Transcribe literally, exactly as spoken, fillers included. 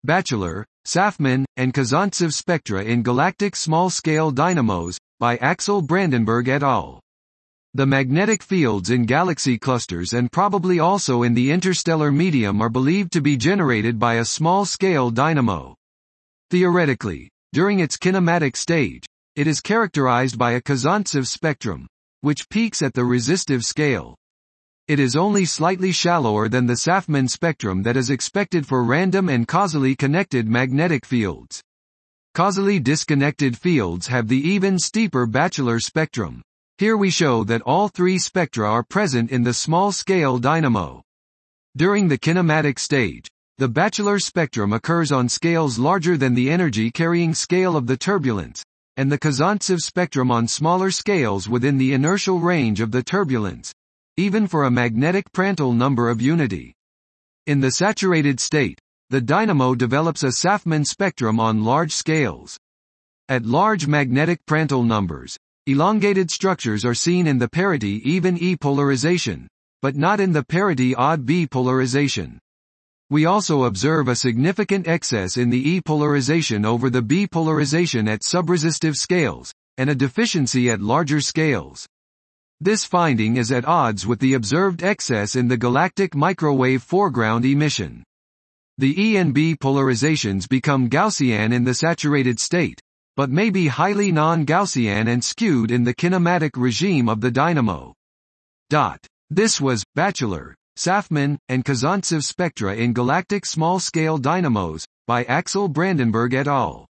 Batchelor, Safman, and Kazantsev spectra in galactic small-scale dynamos, by Axel Brandenburg et al. The magnetic fields in galaxy clusters and probably also in the interstellar medium are believed to be generated by a small-scale dynamo. Theoretically, during its kinematic stage, it is characterized by a Kazantsev spectrum, which peaks at the resistive scale. It is only slightly shallower than the Safman spectrum that is expected for random and causally connected magnetic fields. Causally disconnected fields have the even steeper Batchelor spectrum. Here we show that all three spectra are present in the small-scale dynamo. During the kinematic stage, the Batchelor spectrum occurs on scales larger than the energy-carrying scale of the turbulence, and the Kazantsev spectrum on smaller scales within the inertial range of the turbulence, even for a magnetic Prandtl number of unity. In the saturated state, the dynamo develops a Safman spectrum on large scales. At large magnetic Prandtl numbers, elongated structures are seen in the parity even E polarization, but not in the parity odd B polarization. We also observe a significant excess in the E polarization over the B polarization at subresistive scales, and a deficiency at larger scales. This finding is at odds with the observed excess in the galactic microwave foreground emission. The E and B polarizations become Gaussian in the saturated state, but may be highly non-Gaussian and skewed in the kinematic regime of the dynamo. Dot. This was Batchelor, Safman, and Kazantsev spectra in galactic small-scale dynamos, by Axel Brandenburg et al.